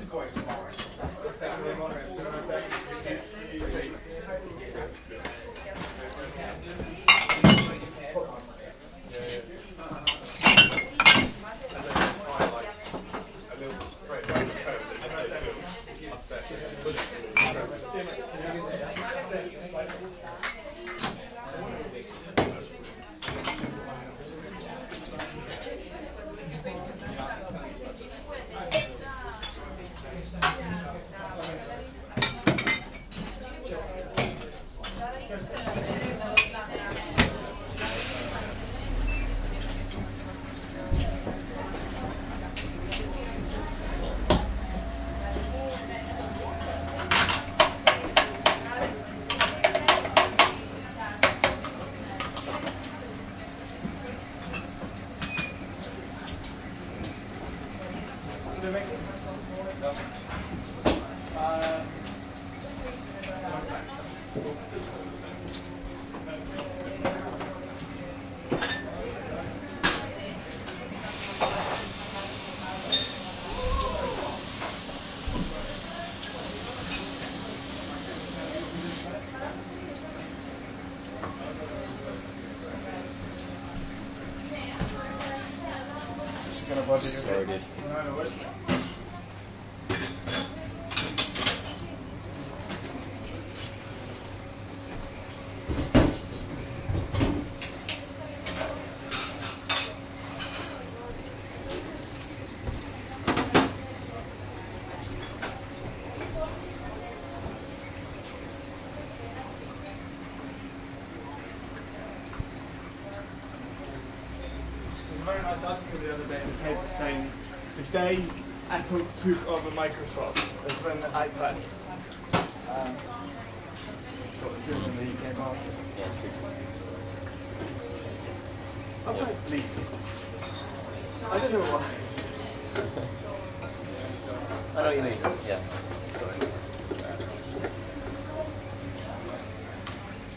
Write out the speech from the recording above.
Sorted. There's a very nice article the other day in the paper saying the day Apple took over Microsoft was when the iPad it's got a good in the UK market. Yeah, true. Okay, please. I don't know why. I know what you mean. Yeah.